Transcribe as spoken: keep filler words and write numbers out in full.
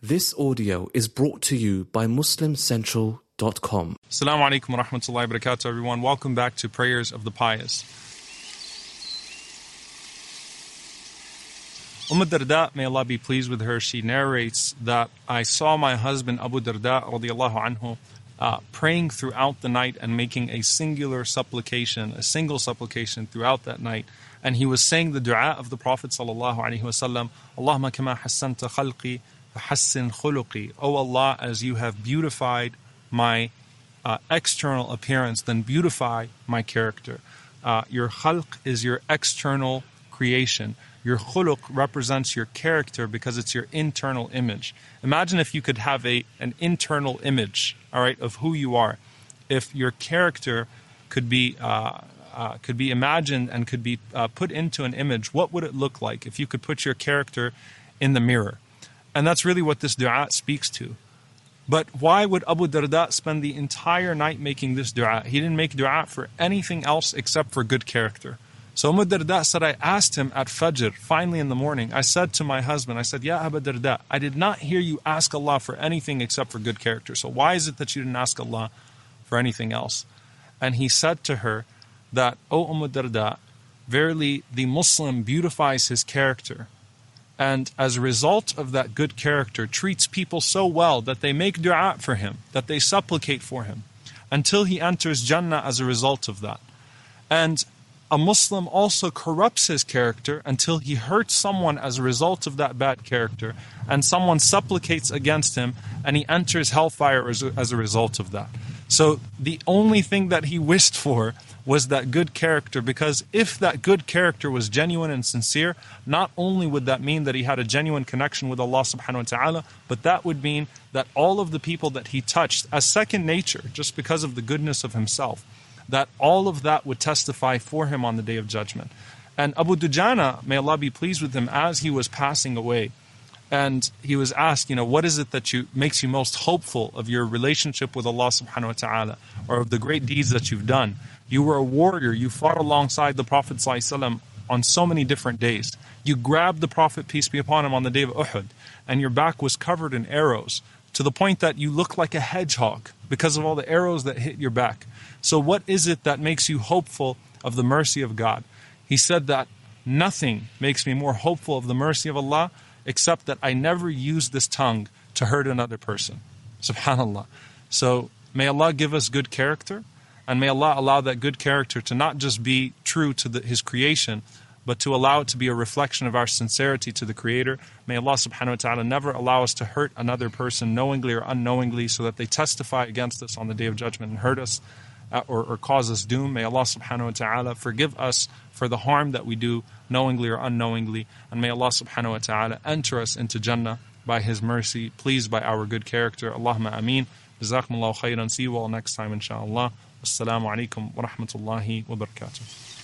This audio is brought to you by Muslim Central dot com. Assalamu alaikum wa rahmatullahi wa barakatuh, everyone. Welcome back to Prayers of the Pious. Umm Darda, may Allah be pleased with her, she narrates that I saw my husband Abu Darda radiallahu anhu uh, praying throughout the night and making a singular supplication, a single supplication throughout that night. And he was saying the dua of the Prophet sallallahu alaihi wasallam, Allahumma kama hassanta khalqi فَحَسِّنْ خُلُقِي. O Allah, as you have beautified my uh, external appearance, then beautify my character. Uh, your khalq is your external creation. Your khuluq represents your character because it's your internal image. Imagine if you could have a an internal image, all right, of who you are. If your character could be uh, uh, could be imagined and could be uh, put into an image, what would it look like if you could put your character in the mirror? And that's really what this dua speaks to. But why would Abu Darda spend the entire night making this dua? He didn't make dua for anything else except for good character. So Abu Darda said, I asked him at Fajr, finally in the morning, I said to my husband, I said, Ya Abu Darda, I did not hear you ask Allah for anything except for good character. So why is it that you didn't ask Allah for anything else? And he said to her that, O Umm Darda, verily the Muslim beautifies his character. And as a result of that good character, treats people so well that they make dua for him, that they supplicate for him, until he enters Jannah as a result of that. And a Muslim also corrupts his character until he hurts someone as a result of that bad character, and someone supplicates against him, and he enters hellfire as a, as a result of that. So the only thing that he wished for was that good character, because if that good character was genuine and sincere, not only would that mean that he had a genuine connection with Allah subhanahu wa ta'ala, but that would mean that all of the people that he touched as second nature, just because of the goodness of himself, that all of that would testify for him on the Day of Judgment. And Abu Dujana, may Allah be pleased with him, as he was passing away, and he was asked, you know, what is it that you makes you most hopeful of your relationship with Allah subhanahu wa ta'ala, or of the great deeds that you've done? You were a warrior, you fought alongside the Prophet ﷺ on so many different days. You grabbed the Prophet, peace be upon him, on the day of Uhud, and your back was covered in arrows, to the point that you looked like a hedgehog because of all the arrows that hit your back. So what is it that makes you hopeful of the mercy of God? He said that nothing makes me more hopeful of the mercy of Allah except that I never use this tongue to hurt another person. Subhanallah. So may Allah give us good character, and may Allah allow that good character to not just be true to the, His creation, but to allow it to be a reflection of our sincerity to the Creator. May Allah subhanahu wa ta'ala never allow us to hurt another person knowingly or unknowingly, so that they testify against us on the Day of Judgment and hurt us uh, or, or cause us doom. May Allah subhanahu wa ta'ala forgive us for the harm that we do knowingly or unknowingly. And may Allah subhanahu wa ta'ala enter us into Jannah by His mercy, pleased by our good character. Allahumma ameen. Jazakumullahu khairan. See you all next time, inshaAllah. Assalamu alaikum wa rahmatullahi wa barakatuh.